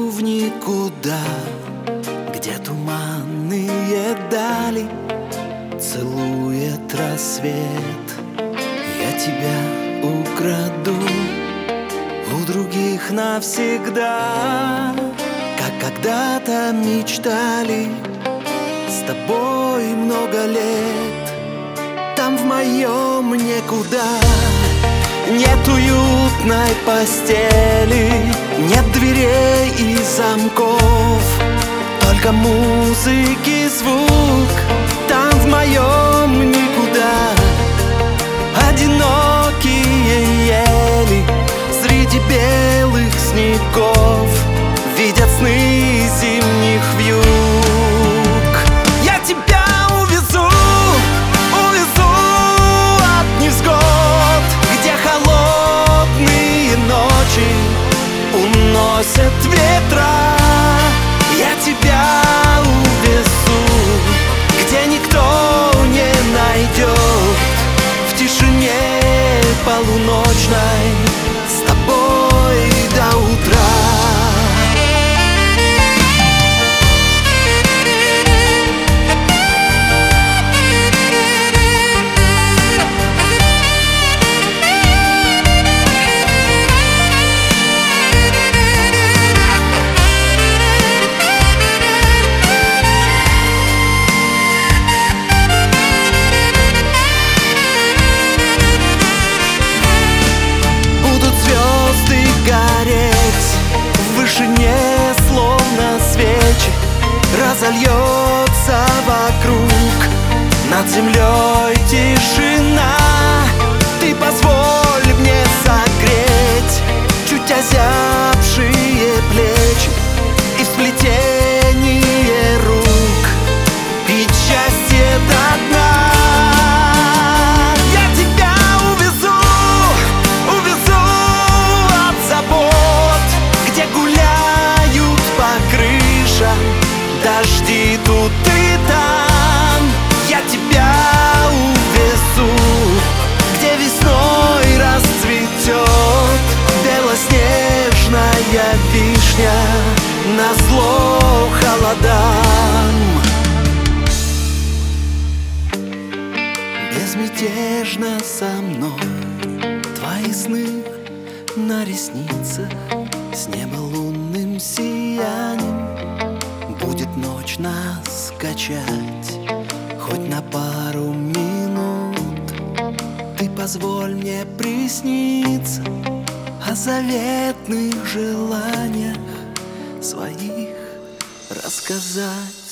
иду в никуда, где туманные дали целует рассвет. Я тебя украду у других навсегда, как когда-то мечтали с тобой много лет. Там в моем никуда нет уютной постели, нет дверей и замков, только музыки звук. Там в моем никуда одинокие ели среди белых снегов видят сны зимних вьюг. Я тебя увезу, увезу от невзгод, где холодные ночи уносят ветра. Я тебя увезу, где никто не найдет, в тишине полуночной с тобой до утра. Словно свечи разольется вокруг, над землей тишина. Ты позволь мне согреть чуть озябшие плечи и сплетение рук, пить счастье до дна. Я тебя увезу, увезу от забот, где гуляют по крышам дожди тут и там. Я тебя увезу, где весной расцветет белоснежная вишня назло холодам. Безмятежно со мной твои сны на ресницах, с неба лунным сиянием будет ночь нас качать хоть на пару минут. Ты позволь мне присниться о заветных желаниях своих рассказать.